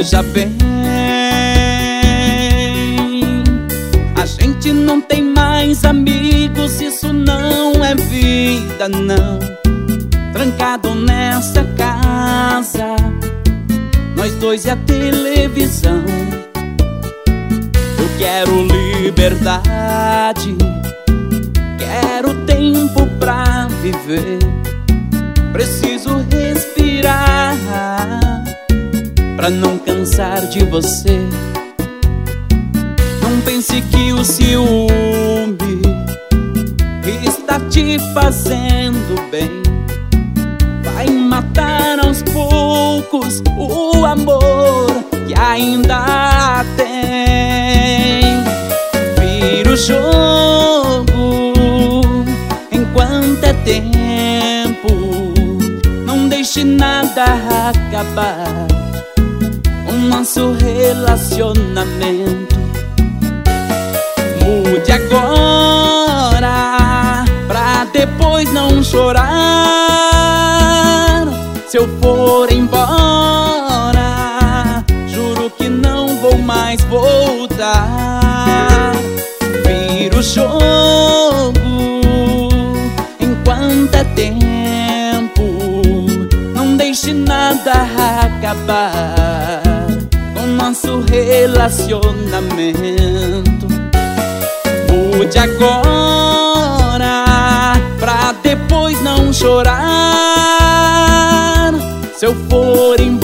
veja bem, a gente não tem mais amigos, isso não é vida não. Trancado nessa casa, nós dois e a televisão. Eu quero liberdade, quero tempo pra viver. Preciso respirar pra não cansar de você. Não pense que o ciúme está te fazendo bem. Vai matar aos poucos o amor que ainda tem. Vira o jogo enquanto é tempo, não deixe nada acabar o nosso relacionamento. Mude agora pra depois não chorar. Se eu for embora, juro que não vou mais voltar. Vira o jogo enquanto é tempo, não deixe nada acabar com nosso relacionamento. Mude agora pra depois não chorar. Se eu for embora,